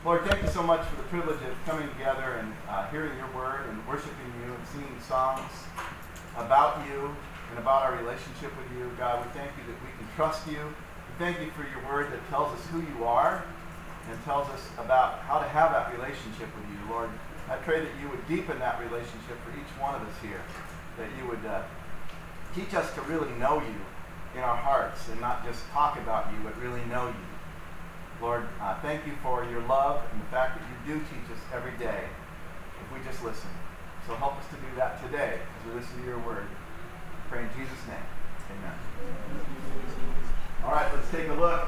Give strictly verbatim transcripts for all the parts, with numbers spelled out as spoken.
Lord, thank you so much for the privilege of coming together and uh, hearing your word and worshiping you and singing songs about you and about our relationship with you. God, we thank you that we can trust you. We thank you for your word that tells us who you are and tells us about how to have that relationship with you. Lord, I pray that you would deepen that relationship for each one of us here, that you would uh, teach us to really know you in our hearts and not just talk about you, but really know you. Lord, uh, thank you for your love and the fact that you do teach us every day if we just listen. So help us to do that today as we listen to your word. I pray in Jesus' name. Amen. All right, let's take a look.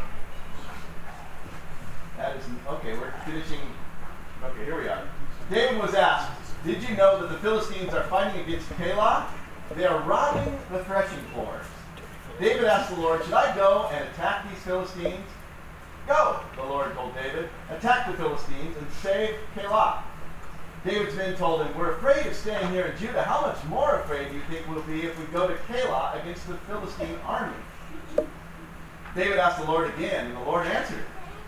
That is, okay, we're finishing. Okay, here we are. David was asked, did you know that the Philistines are fighting against Keilah? They are robbing the threshing floors. David asked the Lord, should I go and attack these Philistines? Go, the Lord told David. Attack the Philistines and save Keilah. David's men told him, we're afraid of staying here in Judah. How much more afraid do you think we'll be if we go to Keilah against the Philistine army? David asked the Lord again, and the Lord answered.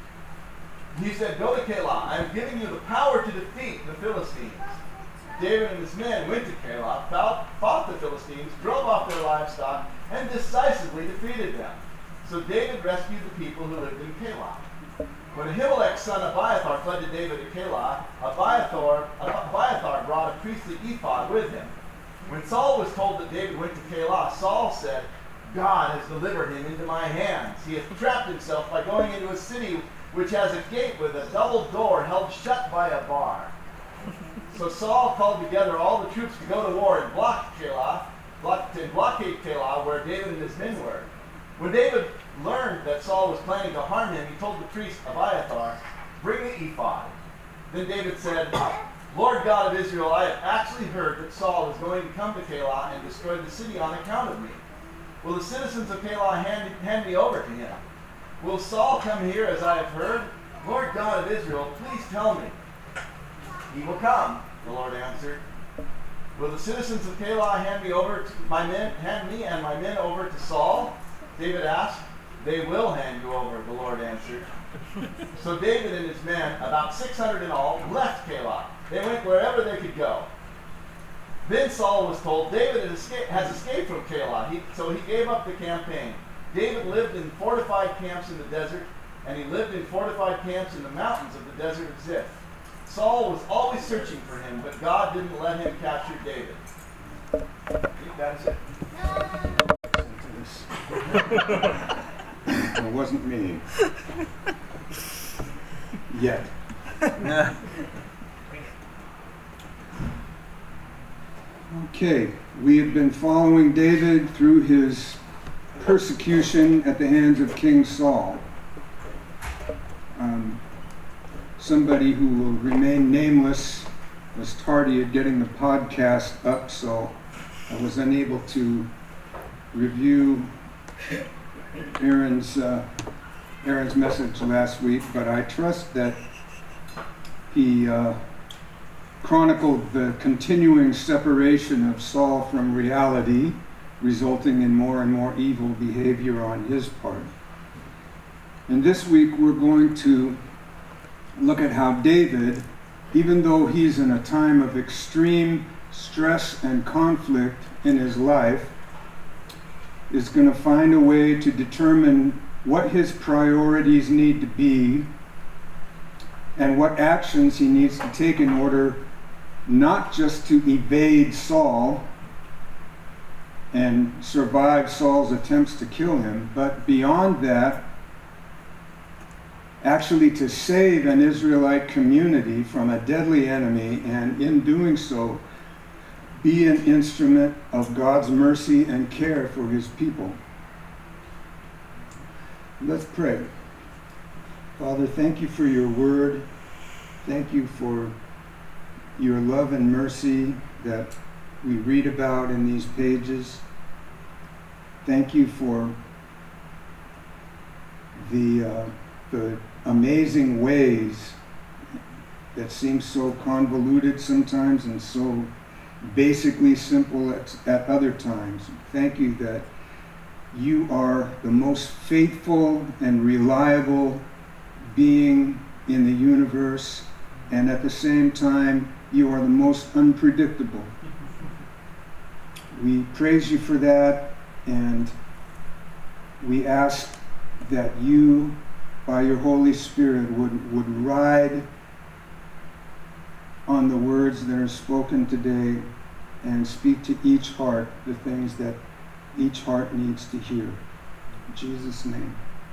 He said, go to Keilah. I am giving you the power to defeat the Philistines. David and his men went to Keilah, fought the Philistines, drove off their livestock, and decisively defeated them. So David rescued the people who lived in Keilah. When Ahimelech's son Abiathar fled to David at Keilah, Abiathar, Abiathar brought a priestly ephod with him. When Saul was told that David went to Keilah, Saul said, God has delivered him into my hands. He has trapped himself by going into a city which has a gate with a double door held shut by a bar. So Saul called together all the troops to go to war and block Keilah, block, to blockade Keilah where David and his men were. When David learned that Saul was planning to harm him, he told the priest Abiathar, bring the ephod. Then David said, Lord God of Israel, I have actually heard that Saul is going to come to Keilah and destroy the city on account of me. Will the citizens of Keilah hand, hand me over to him? Will Saul come here as I have heard? Lord God of Israel, please tell me. He will come, the Lord answered. Will the citizens of Keilah hand me over to my men, hand me and my men over to Saul? David asked. They will hand you over, the Lord answered. So David and his men, about six hundred in all, left Keilah. They went wherever they could go. Then Saul was told, David has escaped, has escaped from Keilah, he, so he gave up the campaign. David lived in fortified camps in the desert, and he lived in fortified camps in the mountains of the desert of Ziph. Saul was always searching for him, but God didn't let him capture David. I think that's it. It wasn't me. Yet. Okay, we have been following David through his persecution at the hands of King Saul. Um, somebody who will remain nameless was tardy at getting the podcast up, so I was unable to review Aaron's uh, Aaron's message last week, but I trust that he uh, chronicled the continuing separation of Saul from reality, resulting in more and more evil behavior on his part. And this week we're going to look at how David, even though he's in a time of extreme stress and conflict in his life, is going to find a way to determine what his priorities need to be and what actions he needs to take in order not just to evade Saul and survive Saul's attempts to kill him, but beyond that, actually to save an Israelite community from a deadly enemy, and in doing so, be an instrument of God's mercy and care for his people. Let's pray. Father, thank you for your word. Thank you for your love and mercy that we read about in these pages. Thank you for the, uh, the amazing ways that seem so convoluted sometimes and so basically simple at, at other times. Thank you that you are the most faithful and reliable being in the universe, and at the same time, you are the most unpredictable. We praise you for that, and we ask that you, by your Holy Spirit, would, would ride on the words that are spoken today and speak to each heart the things that each heart needs to hear. In Jesus' name.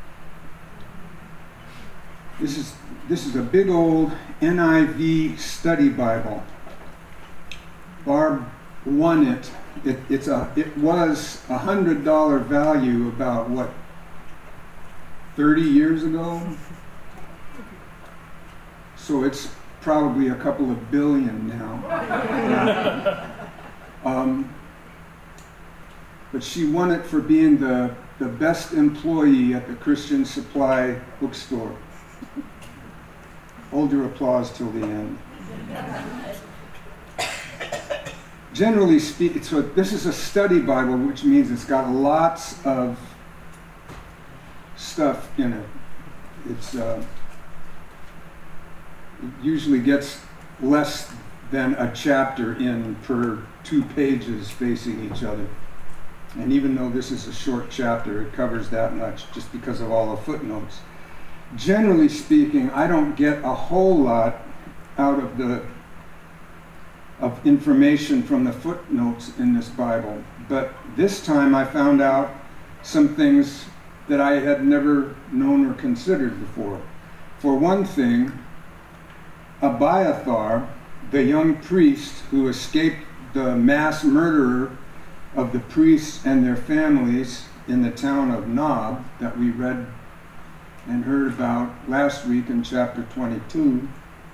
This is, this is a big old N I V study Bible. Barb won it. It, it's a, it was a one hundred dollar value about, what, thirty years ago? So it's probably a couple of billion now. um, but she won it for being the, the best employee at the Christian Supply bookstore. Hold your applause till the end. Generally speaking, so this is a study Bible, which means it's got lots of stuff in it. It's uh, it usually gets less than a chapter in per two pages facing each other. And even though this is a short chapter, it covers that much just because of all the footnotes. Generally speaking, I don't get a whole lot out of the of information from the footnotes in this Bible. But this time I found out some things that I had never known or considered before. For one thing, Abiathar, the young priest who escaped the mass murderer of the priests and their families in the town of Nob that we read and heard about last week in chapter twenty-two,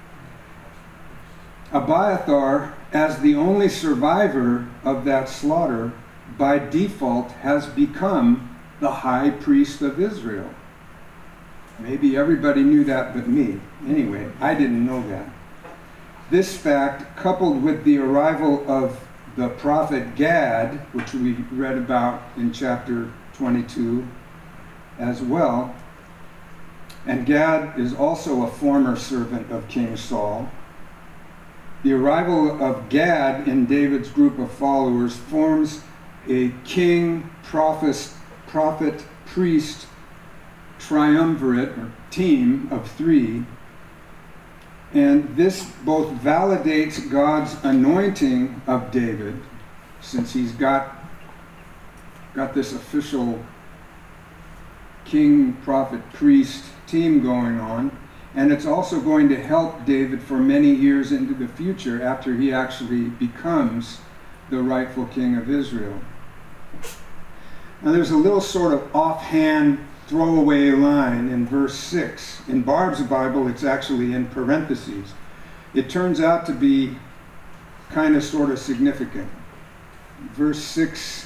Abiathar, as the only survivor of that slaughter, by default has become the high priest of Israel. Maybe everybody knew that but me. Anyway, I didn't know that. This fact, coupled with the arrival of the prophet Gad, which we read about in chapter twenty-two as well, and Gad is also a former servant of King Saul. The arrival of Gad in David's group of followers forms a king, prophet, prophet, priest triumvirate or team of three. And this both validates God's anointing of David, since he's got, got this official king, prophet, priest team going on. And it's also going to help David for many years into the future after he actually becomes the rightful king of Israel. Now there's a little sort of offhand throwaway line in verse six. In Barb's Bible, it's actually in parentheses. It turns out to be kind of sort of significant. Verse six,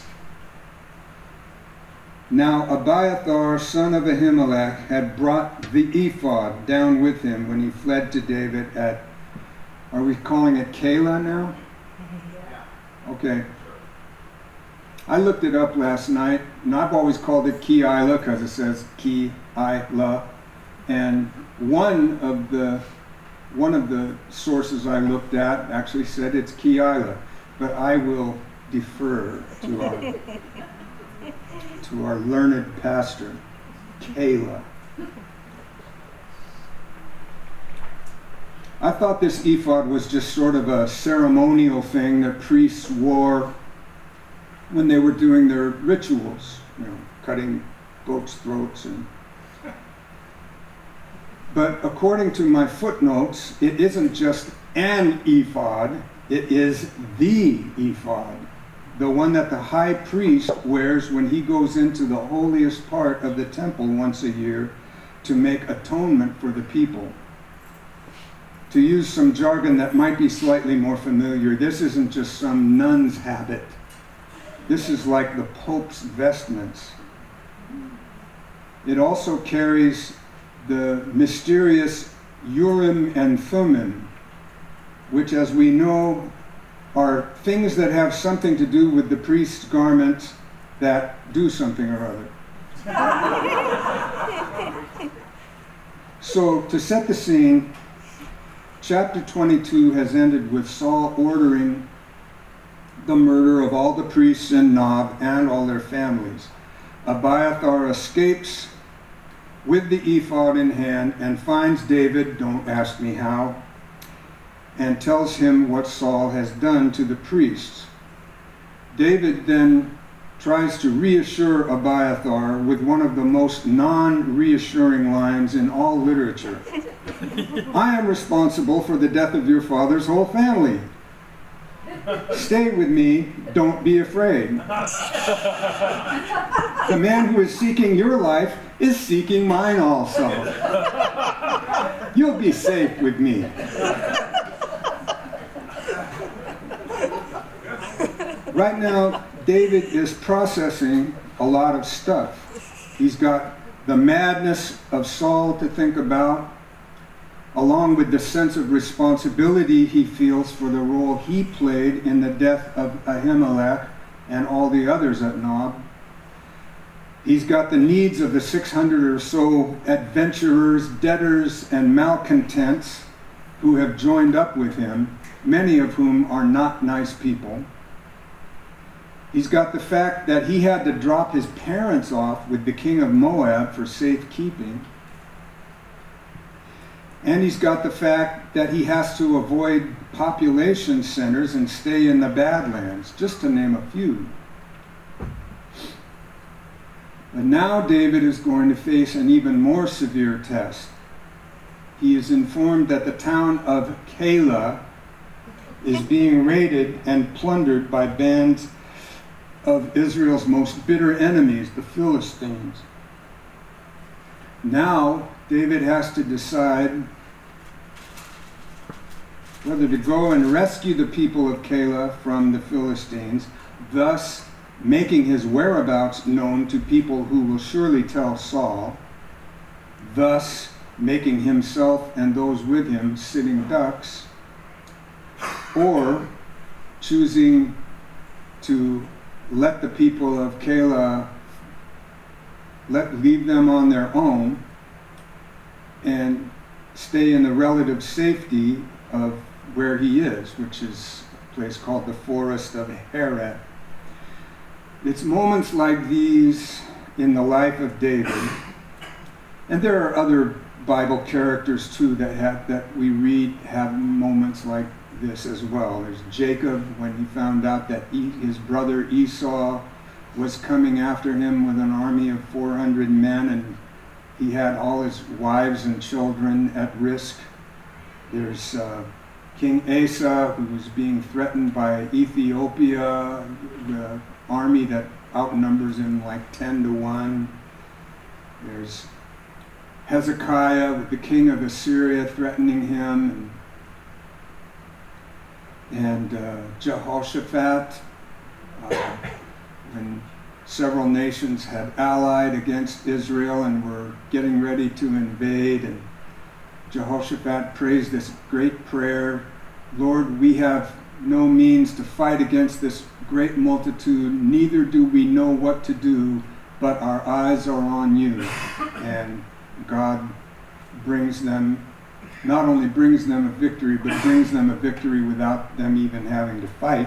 now Abiathar, son of Ahimelech, had brought the ephod down with him when he fled to David at, are we calling it Keilah now? Okay. I looked it up last night, and I've always called it Keilah because it says Keilah. And one of the one of the sources I looked at actually said it's Keilah, but I will defer to our to our learned pastor, Keilah. I thought this ephod was just sort of a ceremonial thing that priests wore when they were doing their rituals, you know, cutting goats' throats. And but according to my footnotes, it isn't just an ephod, it is the ephod, the one that the high priest wears when he goes into the holiest part of the temple once a year to make atonement for the people. To use some jargon that might be slightly more familiar, this isn't just some nun's habit. This is like the Pope's vestments. It also carries the mysterious Urim and Thummim, which, as we know, are things that have something to do with the priest's garments that do something or other. So to set the scene, chapter twenty-two has ended with Saul ordering the murder of all the priests in Nob and all their families. Abiathar escapes with the ephod in hand and finds David, don't ask me how, and tells him what Saul has done to the priests. David then tries to reassure Abiathar with one of the most non-reassuring lines in all literature. I am responsible for the death of your father's whole family. Stay with me, don't be afraid. The man who is seeking your life is seeking mine also. You'll be safe with me. Right now, David is processing a lot of stuff. He's got the madness of Saul to think about, along with the sense of responsibility he feels for the role he played in the death of Ahimelech and all the others at Nob. He's got the needs of the six hundred or so adventurers, debtors, and malcontents who have joined up with him, many of whom are not nice people. He's got the fact that he had to drop his parents off with the king of Moab for safekeeping. And he's got the fact that he has to avoid population centers and stay in the Badlands, just to name a few. But now David is going to face an even more severe test. He is informed that the town of Keilah is being raided and plundered by bands of Israel's most bitter enemies, the Philistines. Now, David has to decide whether to go and rescue the people of Keilah from the Philistines, thus making his whereabouts known to people who will surely tell Saul, thus making himself and those with him sitting ducks, or choosing to let the people of Keilah, let leave them on their own and stay in the relative safety of where he is, which is a place called the Forest of Heret. It's moments like these in the life of David, and there are other Bible characters too that have, that we read have moments like this as well. There's Jacob when he found out that he, his brother Esau was coming after him with an army of four hundred men, and he had all his wives and children at risk. There's uh, King Asa, who was being threatened by Ethiopia, the army that outnumbers him like ten to one. There's Hezekiah with the king of Assyria threatening him, and and uh, Jehoshaphat, uh, when several nations had allied against Israel and were getting ready to invade, and Jehoshaphat prays this great prayer, Lord, we have no means to fight against this great multitude, neither do we know what to do, but our eyes are on you. And God brings them not only brings them a victory, but brings them a victory without them even having to fight.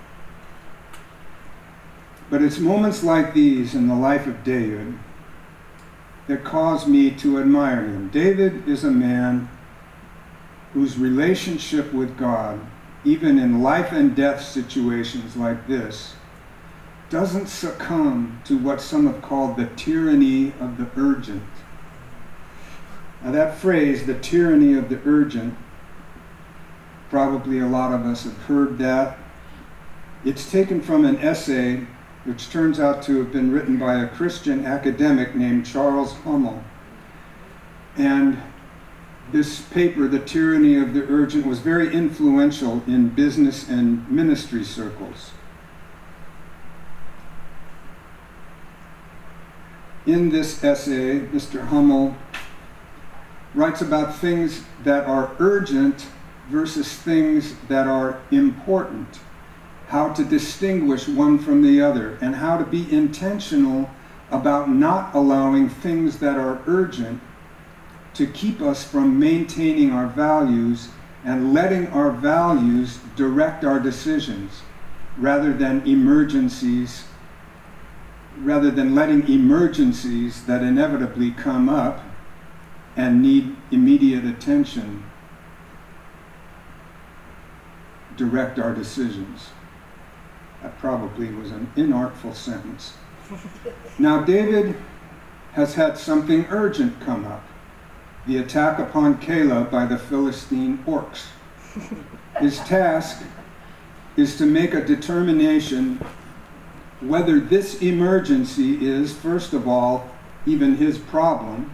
But it's moments like these in the life of David that cause me to admire him. David is a man whose relationship with God, even in life and death situations like this, doesn't succumb to what some have called the tyranny of the urgent. Now that phrase, the tyranny of the urgent, probably a lot of us have heard that. It's taken from an essay which turns out to have been written by a Christian academic named Charles Hummel. And this paper, The Tyranny of the Urgent, was very influential in business and ministry circles. In this essay, Mister Hummel writes about things that are urgent versus things that are important, how to distinguish one from the other, and how to be intentional about not allowing things that are urgent to keep us from maintaining our values and letting our values direct our decisions rather than emergencies, rather than letting emergencies that inevitably come up and need immediate attention direct our decisions. That probably was an inartful sentence. Now, David has had something urgent come up. The attack upon Keilah by the Philistine orcs. His task is to make a determination whether this emergency is, first of all, even his problem,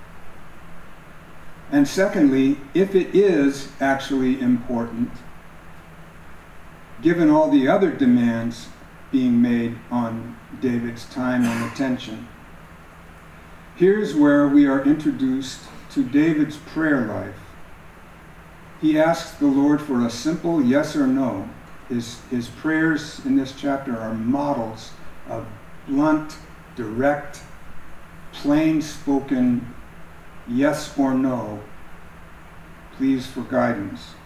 and secondly, if it is actually important, given all the other demands being made on David's time and attention. Here's where we are introduced to David's prayer life. He asks the Lord for a simple yes or no. His, his prayers in this chapter are models of blunt, direct, plain-spoken yes or no, please for guidance.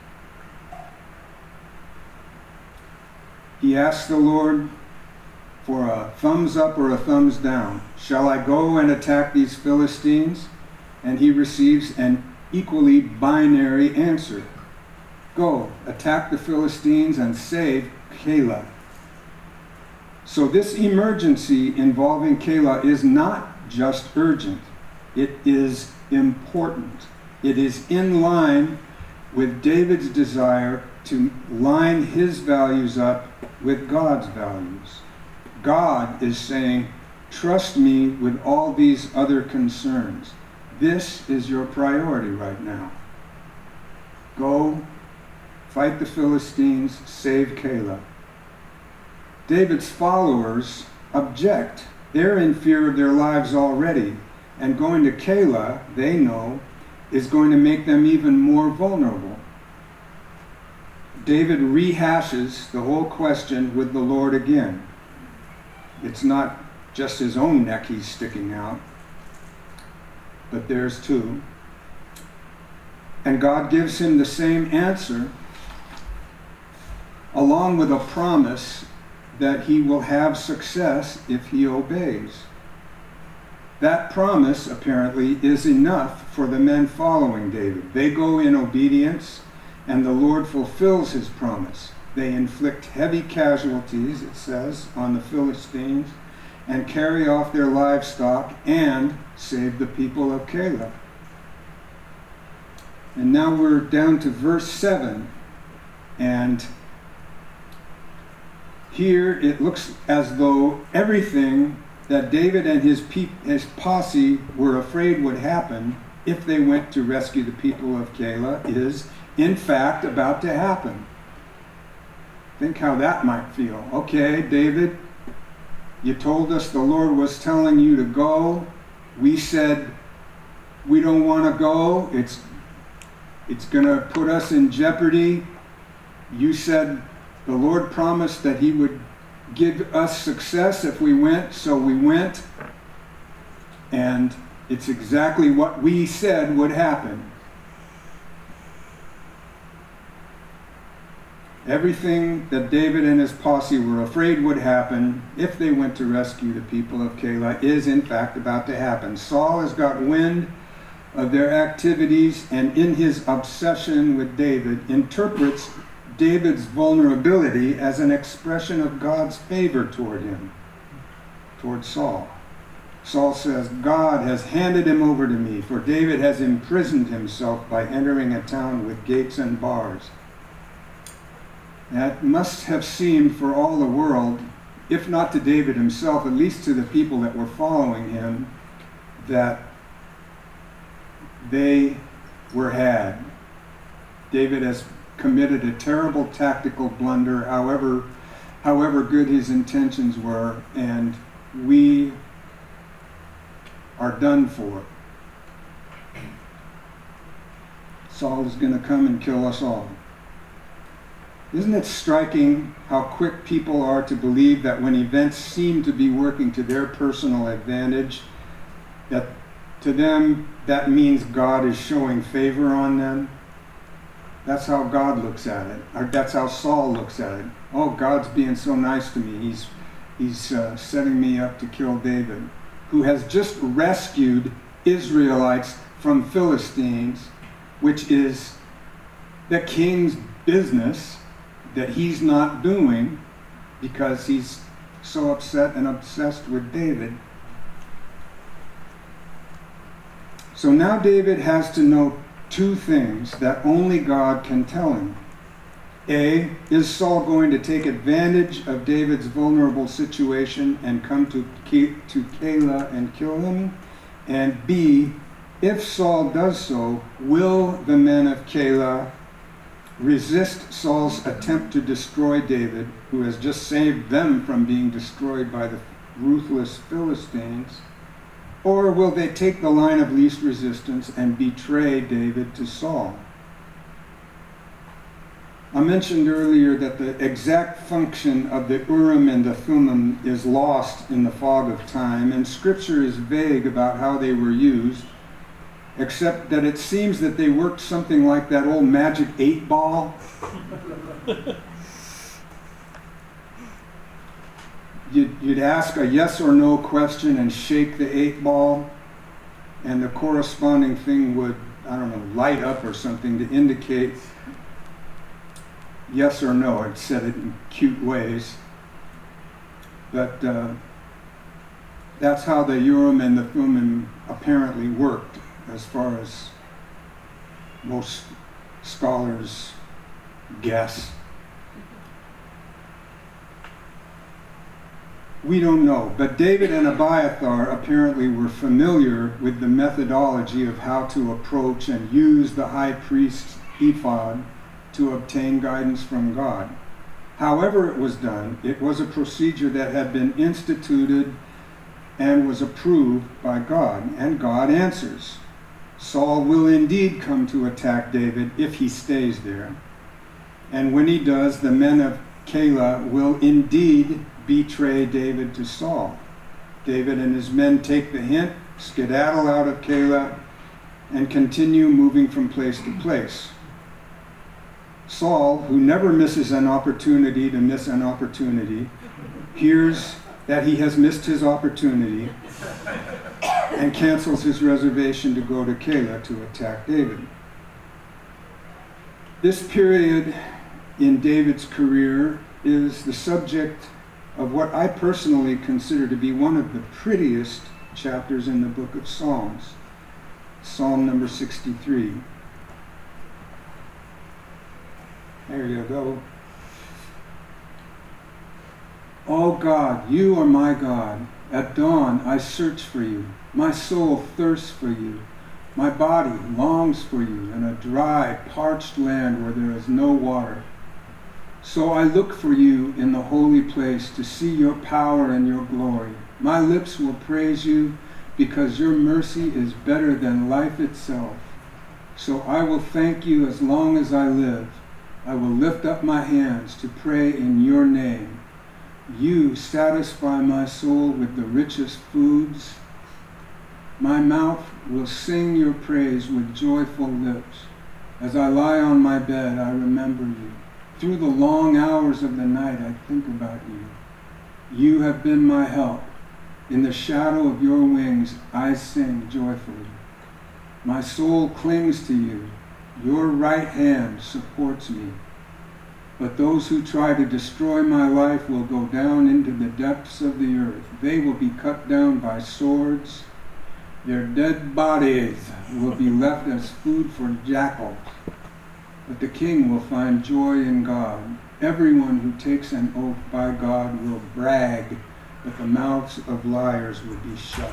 He asks the Lord for a thumbs up or a thumbs down. Shall I go and attack these Philistines? And he receives an equally binary answer. Go, attack the Philistines and save Keilah. So this emergency involving Keilah is not just urgent. It is important. It is in line with David's desire to line his values up with God's values. God is saying, trust me with all these other concerns. This is your priority right now. Go, fight the Philistines, save Keilah. David's followers object. They're in fear of their lives already, and going to Keilah, they know, is going to make them even more vulnerable. David rehashes the whole question with the Lord again. It's not just his own neck he's sticking out, but theirs too. And God gives him the same answer, along with a promise that he will have success if he obeys. That promise, apparently, is enough for the men following David. They go in obedience, and the Lord fulfills his promise. They inflict heavy casualties, it says, on the Philistines, and carry off their livestock and save the people of Keilah. And now we're down to verse seven, and here it looks as though everything that David and his, pe- his posse were afraid would happen if they went to rescue the people of Keilah is, in fact, about to happen. Think how that might feel. Okay, David, you told us the Lord was telling you to go. We said we don't want to go. It's, it's going to put us in jeopardy. You said the Lord promised that he would give us success if we went, so we went. And it's exactly what we said would happen. Everything that David and his posse were afraid would happen if they went to rescue the people of Keilah is in fact about to happen. Saul has got wind of their activities, and in his obsession with David, interprets David's vulnerability as an expression of God's favor toward him, toward Saul. Saul says, God has handed him over to me, for David has imprisoned himself by entering a town with gates and bars. That must have seemed for all the world, if not to David himself, at least to the people that were following him, that they were had. David has committed a terrible tactical blunder, however, however good his intentions were, and we are done for. Saul is going to come and kill us all. Isn't it striking how quick people are to believe that when events seem to be working to their personal advantage, that To them, that means God is showing favor on them. That's how God looks at it. Or that's how Saul looks at it. Oh, God's being so nice to me. He's, he's uh, setting me up to kill David, who has just rescued Israelites from Philistines, which is the king's business that he's not doing because he's so upset and obsessed with David. So now David has to know two things that only God can tell him. A, is Saul going to take advantage of David's vulnerable situation and come to, to Keilah and kill him? And B, if Saul does so, will the men of Keilah resist Saul's attempt to destroy David, who has just saved them from being destroyed by the ruthless Philistines? Or will they take the line of least resistance and betray David to Saul? I mentioned earlier that the exact function of the Urim and the Thummim is lost in the fog of time, and Scripture is vague about how they were used, except that it seems that they worked something like that old magic eight ball. You'd, you'd ask a yes or no question and shake the eight ball, and the corresponding thing would, I don't know, light up or something to indicate yes or no. It said it in cute ways. But uh, that's how the Urim and the Thummim apparently worked, as far as most scholars guess. We don't know, but David and Abiathar apparently were familiar with the methodology of how to approach and use the high priest's ephod to obtain guidance from God. However it was done, it was a procedure that had been instituted and was approved by God, and God answers. Saul will indeed come to attack David if he stays there. And when he does, the men of Keilah will indeed betray David to Saul. David and his men take the hint, skedaddle out of Keilah, and continue moving from place to place. Saul, who never misses an opportunity to miss an opportunity, hears that he has missed his opportunity and cancels his reservation to go to Keilah to attack David. This period in David's career is the subject of what I personally consider to be one of the prettiest chapters in the book of Psalms, Psalm number sixty-three. There you go. Oh God, you are my God. At dawn I search for you. My soul thirsts for you. My body longs for you in a dry, parched land where there is no water. So I look for you in the holy place to see your power and your glory. My lips will praise you because your mercy is better than life itself. So I will thank you as long as I live. I will lift up my hands to pray in your name. You satisfy my soul with the richest foods. My mouth will sing your praise with joyful lips. As I lie on my bed, I remember you. Through the long hours of the night, I think about you. You have been my help. In the shadow of your wings, I sing joyfully. My soul clings to you. Your right hand supports me. But those who try to destroy my life will go down into the depths of the earth. They will be cut down by swords. Their dead bodies will be left as food for jackals. But the king will find joy in God. Everyone who takes an oath by God will brag, but the mouths of liars will be shut.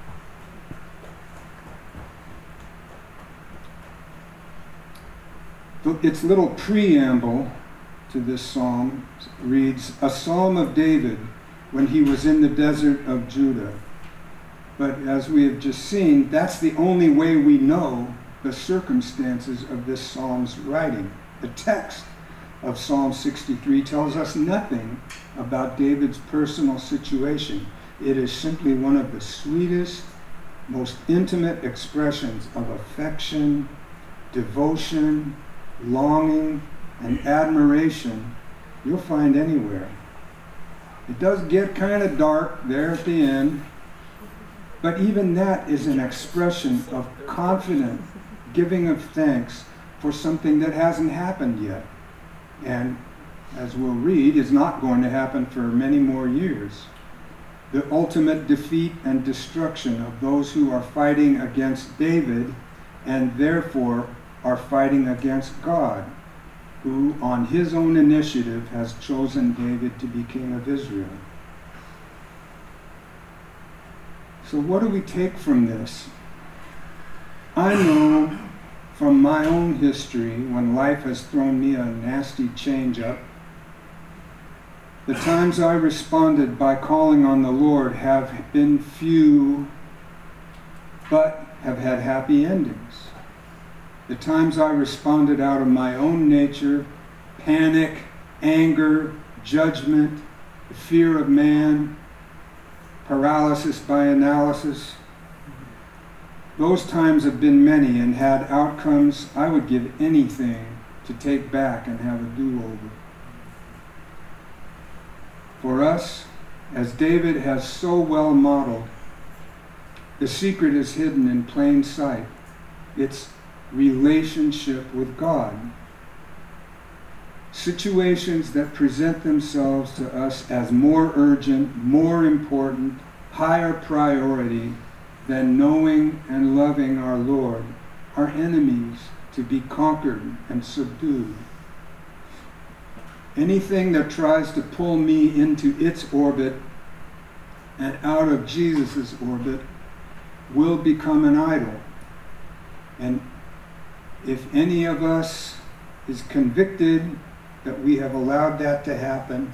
Its little preamble to this psalm reads, a psalm of David when he was in the desert of Judah. But as we have just seen, that's the only way we know the circumstances of this psalm's writing. The text of Psalm sixty-three tells us nothing about David's personal situation. It is simply one of the sweetest most intimate expressions of affection, devotion, longing, and admiration you'll find anywhere. It does get kind of dark there at the end, but even that is an expression of confident giving of thanks for something that hasn't happened yet. And as we'll read, is not going to happen for many more years. The ultimate defeat and destruction of those who are fighting against David and therefore are fighting against God, who on his own initiative has chosen David to be king of Israel. So what do we take from this? I know from my own history, when life has thrown me a nasty change-up, the times I responded by calling on the Lord have been few, but have had happy endings. The times I responded out of my own nature, panic, anger, judgment, the fear of man, paralysis by analysis, those times have been many and had outcomes I would give anything to take back and have a do-over. For us, as David has so well modeled, the secret is hidden in plain sight. It's relationship with God. Situations that present themselves to us as more urgent, more important, higher priority than knowing and loving our Lord are enemies to be conquered and subdued. Anything that tries to pull me into its orbit and out of Jesus' orbit will become an idol. And if any of us is convicted that we have allowed that to happen,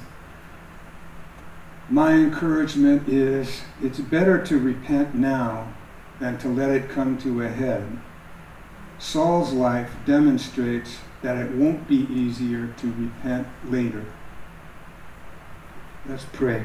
my encouragement is it's better to repent now than to let it come to a head. Saul's life demonstrates that it won't be easier to repent later. Let's pray.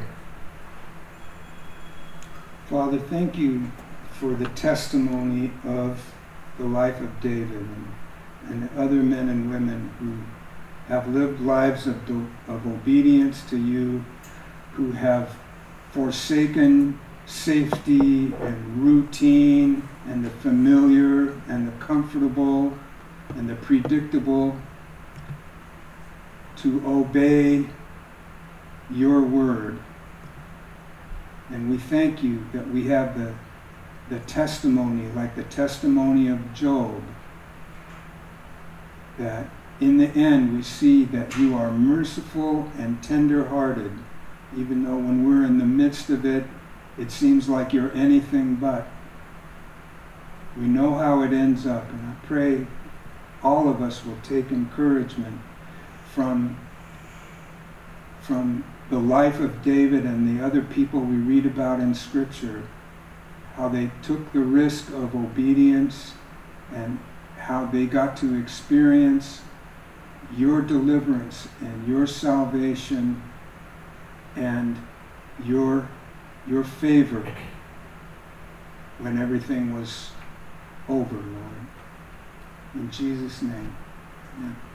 Father, thank you for the testimony of the life of David and, and other men and women who have lived lives of, do, of obedience to you, who have forsaken safety and routine and the familiar and the comfortable and the predictable to obey your word. And we thank you that we have the, the testimony, like the testimony of Job, that in the end we see that you are merciful and tender-hearted, even though when we're in the midst of it, it seems like you're anything but. We know how it ends up, and I pray all of us will take encouragement from, from the life of David and the other people we read about in Scripture, how they took the risk of obedience and how they got to experience your deliverance and your salvation and your, your favor when everything was over, Lord. In Jesus' name, amen.